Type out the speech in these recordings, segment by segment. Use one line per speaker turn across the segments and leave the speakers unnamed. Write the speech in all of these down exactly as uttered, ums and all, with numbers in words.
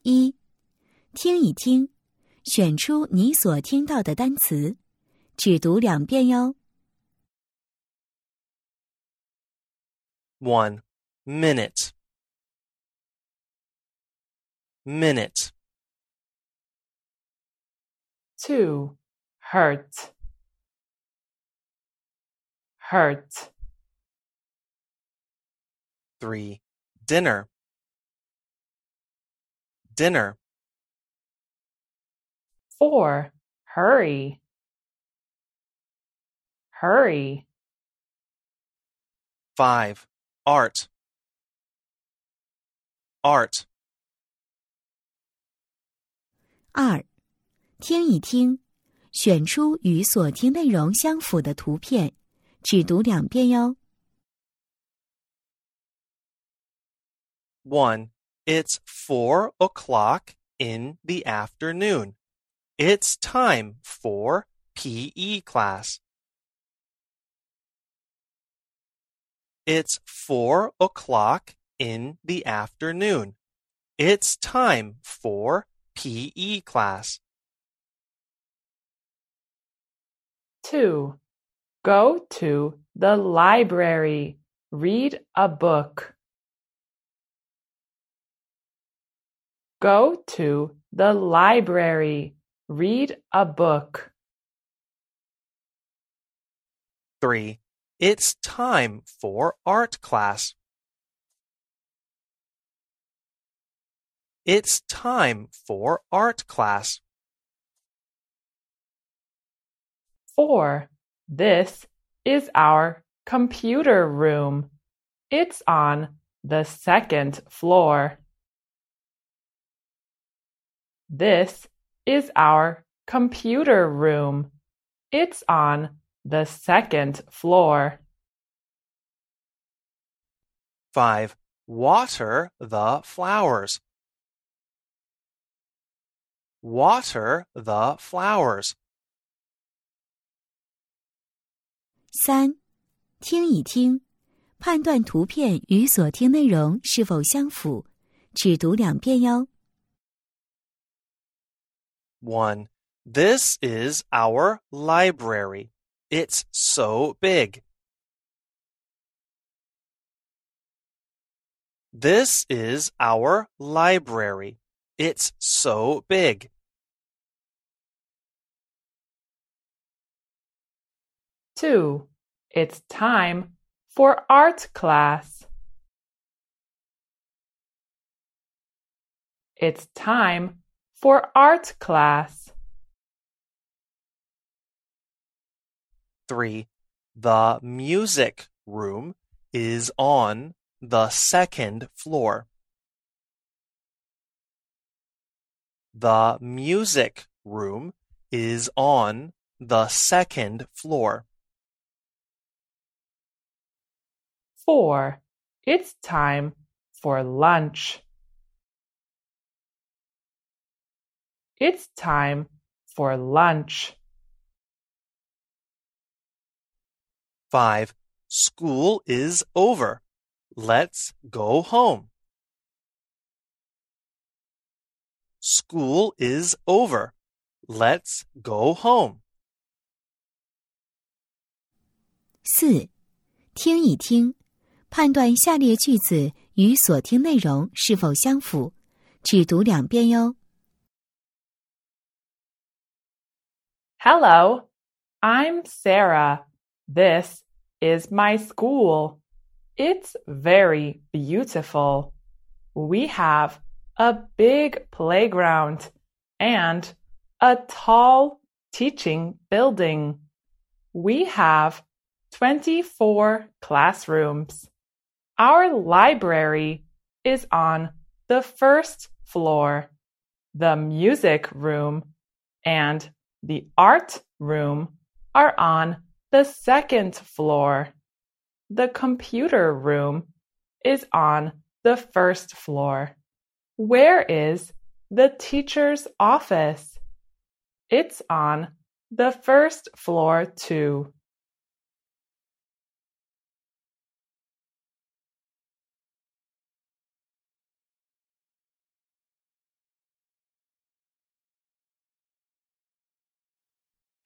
一、听一听，选出你所听到的单词，只读两遍哟。
one. Minute. Minute.
two. Hurt. Hurt.
three. Dinner. Dinner.
four. Hurry. Hurry.
five. Art. Art.
二、听一听，选出与所听内容相符的图片，只读两遍哟。
one. It's four o'clock in the afternoon. It's time for P E class. It's four o'clock in the afternoon. It's time for P E class.
two. Go to the library. Read a book. Go to the library. Read a book.
three. It's time for art class. It's time for art class.
four. This is our computer room. It's on the second floor. This is our computer room. It's on the second floor.
five. Water the flowers. Water the flowers.
三、听一听，判断图片与所听内容是否相符，只读两遍哟。
one. This is our library. It's so big. This is our library. It's so big.
two. It's time for art class. It's time for art class.
three. The music room is on the second floor. The music room is on the second floor.
four. It's time for lunch. It's time for lunch.
five. School is over. Let's go home. School is over. Let's go home.
四、听一听，判断下列句子与所听内容是否相符，只读两遍哟。
Hello, I'm Sarah. This is my school. It's very beautiful. We have a big playground and a tall teaching building. We have twenty-four classrooms. Our library is on the first floor. The music room and the art room are on the second floor. The computer room is on the first floor. Where is the teacher's office? It's on the first floor too.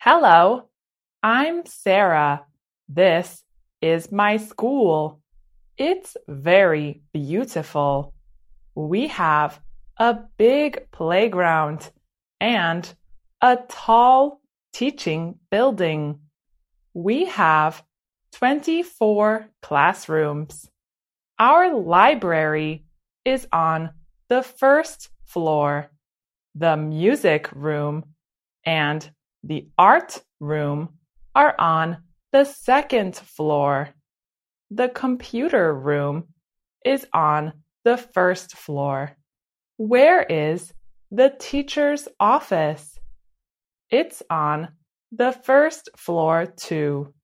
Hello, I'm Sarah. This is my school. It's very beautiful. We have a big playground and a tall teaching building. We have twenty-four classrooms. Our library is on the first floor. The music room and the art room are on the second floor. The computer room is on the first floor. Where is the teacher's office? It's on the first floor too.